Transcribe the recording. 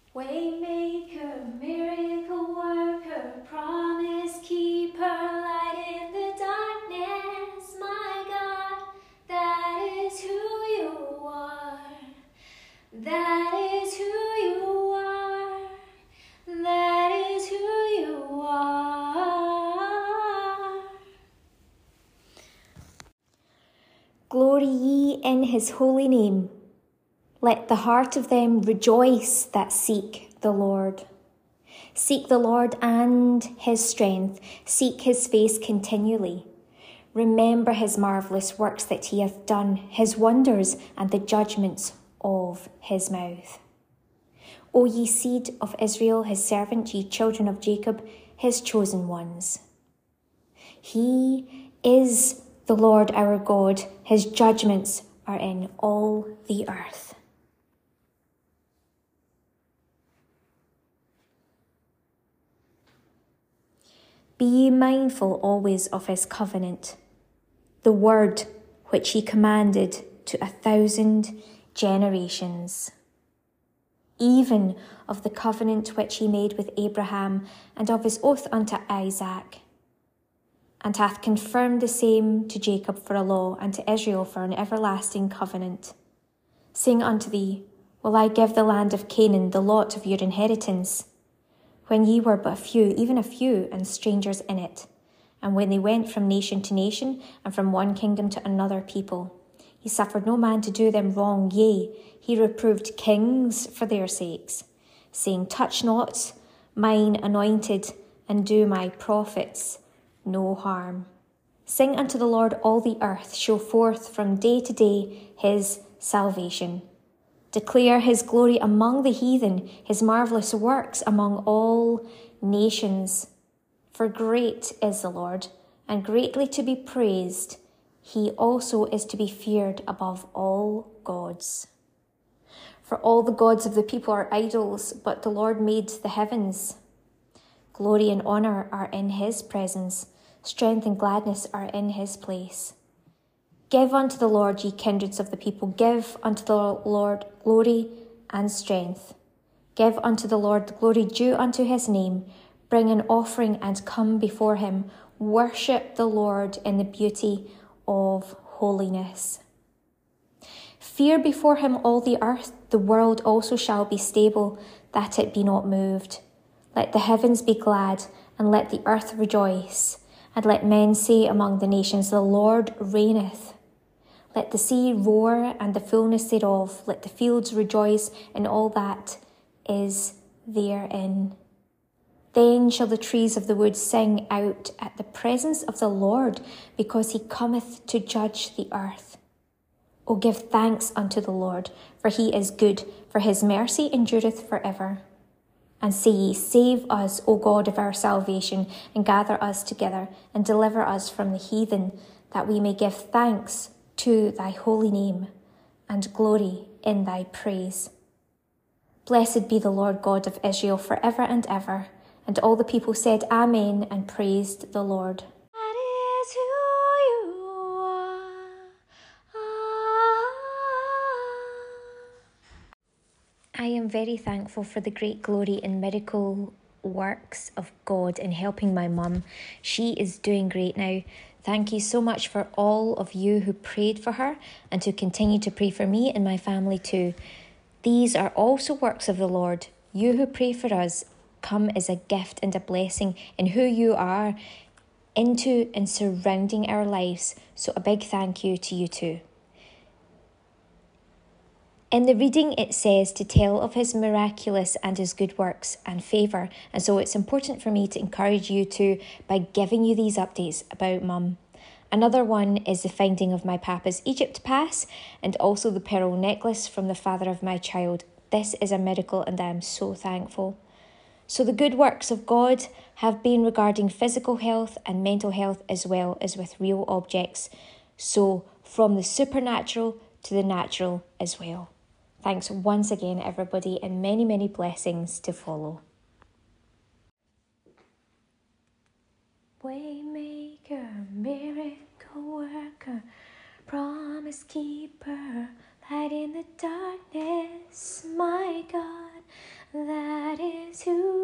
Waymaker, miracle worker, promise keeper, light in the darkness, my God, that is who you are. That is who you are. That is who you are. Glory ye in his holy name. Let the heart of them rejoice that seek the Lord. Seek the Lord and his strength. Seek his face continually. Remember his marvellous works that he hath done, his wonders and the judgments of his mouth. O ye seed of Israel, his servant, ye children of Jacob, his chosen ones. He is the Lord our God. His judgments are in all the earth. Be ye mindful always of his covenant, the word which he commanded to 1,000 generations, even of the covenant which he made with Abraham, and of his oath unto Isaac, and hath confirmed the same to Jacob for a law, and to Israel for an everlasting covenant. Saying unto thee, Will I give the land of Canaan the lot of your inheritance? When ye were but a few, even a few, and strangers in it, and when they went from nation to nation, and from one kingdom to another people, he suffered no man to do them wrong, yea, he reproved kings for their sakes, saying, Touch not mine anointed, and do my prophets no harm. Sing unto the Lord all the earth, show forth from day to day his salvation. Declare his glory among the heathen, his marvellous works among all nations. For great is the Lord, and greatly to be praised. He also is to be feared above all gods. For all the gods of the people are idols, but the Lord made the heavens. Glory and honour are in his presence. Strength and gladness are in his place. Give unto the Lord, ye kindreds of the people. Give unto the Lord glory and strength. Give unto the Lord the glory due unto his name. Bring an offering and come before him. Worship the Lord in the beauty of holiness. Fear before him all the earth. The world also shall be stable, that it be not moved. Let the heavens be glad, and let the earth rejoice. And let men say among the nations, The Lord reigneth. Let the sea roar and the fullness thereof. Let the fields rejoice in all that is therein. Then shall the trees of the wood sing out at the presence of the Lord, because he cometh to judge the earth. O give thanks unto the Lord, for he is good, for his mercy endureth forever. And say ye, Save us, O God of our salvation, and gather us together, and deliver us from the heathen, that we may give thanks to thy holy name, and glory in thy praise. Blessed be the Lord God of Israel forever and ever. And all the people said, Amen, and praised the Lord. That is who you are. I am very thankful for the great glory and miracle works of God in helping my mum. She is doing great now. Thank you so much for all of you who prayed for her and to continue to pray for me and my family too. These are also works of the Lord. You who pray for us come as a gift and a blessing in who you are into and surrounding our lives. So a big thank you to you too. In the reading, it says to tell of his miraculous and his good works and favour. And so it's important for me to encourage you to, by giving you these updates about Mum. Another one is the finding of my papa's Egypt pass and also the pearl necklace from the father of my child. This is a miracle and I am so thankful. So the good works of God have been regarding physical health and mental health as well as with real objects. So from the supernatural to the natural as well. Thanks once again, everybody, and many, many blessings to follow. Waymaker, miracle worker, promise keeper, light in the darkness, my God, that to